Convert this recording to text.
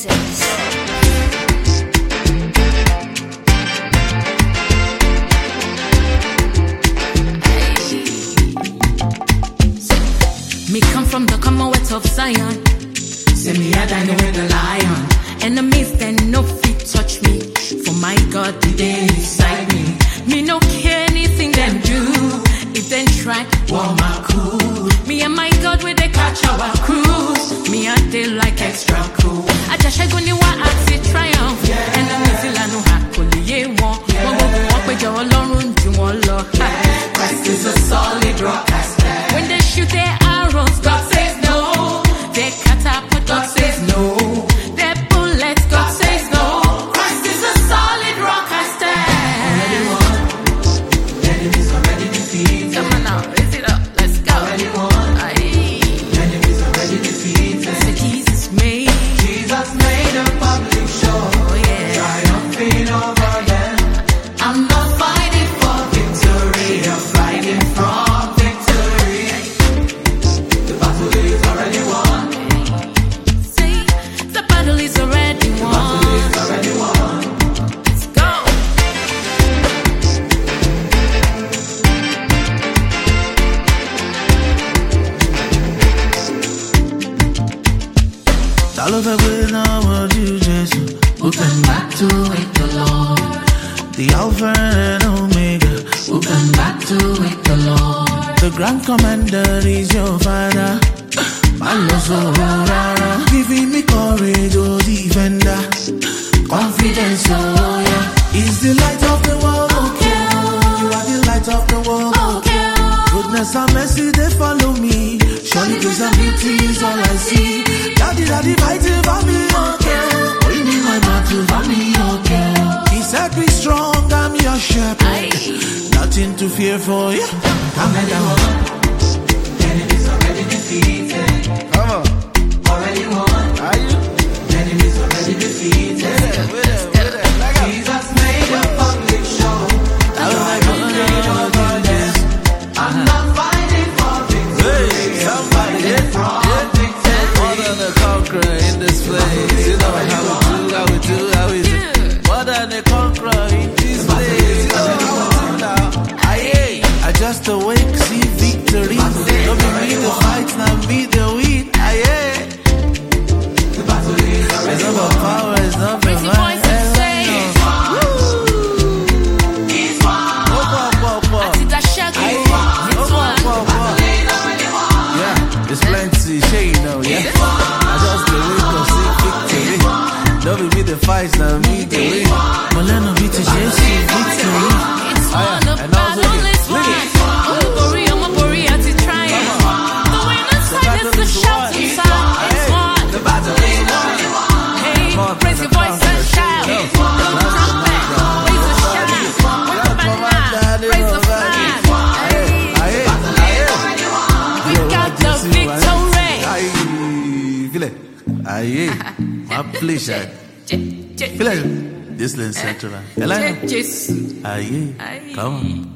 Jesus. Me come from the Commonwealth of Zion. Say me a dine with the lion. Enemies then no fit touch me. For my God, the day inside me. Me no care anything them do. If them try, Want my cool. me and my God with they catch our cruise. Me and they like extra cool. I just shake when you want to triumph. Enemies la no hakuli ye won. Won go won pe jo Ọlọ́run ju wọn lọ. Christ is a solid rock I stand. When they shoot their arrows, God says no. Their catapult, God says no. Their bullets, God says no. Christ is a solid rock I stand. Enemies already defeated. Come on now, raise it up, let's go. Already won. Aye. Enemies already defeated. So Jesus made, Jesus made a public show. oh yeah. Triumphing over them. I'm not fighting for victory. I'm fighting from victory. The battle is already won. Say, the battle is already won. It's already won. Let's go. Ta ló fẹ́ gbé náà wọ́jú Jésù? Who can battle with the Lord? The Alpha and Omega. Who can battle with the Lord? The Grand Commander is your father. Man no so rara. Giving me courage, oh defender. Confidence, oh yeah. He's the light of the world, okay. You are the light of the world, okay. Goodness and mercy, they follow me. Surely grace and beauty is all I see. Daddy, daddy, fighting for me, okay. Winning my battle for me, okay. He said be strong, I'm your shepherd. Aye. Nothing to fear for you. I'm Already won. Enemies already defeated. Come on. Already won. Are you? Enemies already defeated. Jesus made a public show. Triumphing over them. I'm not fighting for victory. I'm fighting from victory. More than a conqueror in this place. You know how we do. More than a conqueror in this place. You know how we do now. Aye, I just awake, see victory. Don't be me the fight, now me the win. Aye, The battle is it's already not won. about power, it's not Raise about your voice and say, He's won. I see that shaggy. It's one. He's already won. Yeah, it's plenty, shey you know, yeah. I just the wake up, see victory. Don't be me the fight, now me the win. Moleno beat to Jesus, victory. It's one. The and also battle the is won. I'm a worry at the triumph. The winner side is the shout inside. It's one. The battle is already won. Hey, raise your voice and shout. Blow the trumpet. Raise the shout. Wake up and laugh. Raise the flag. Hey, we got the victory. Aye, feel it. Aye, my pleasure. Feel it. This is central. Jesus. Aye, Aye. come on.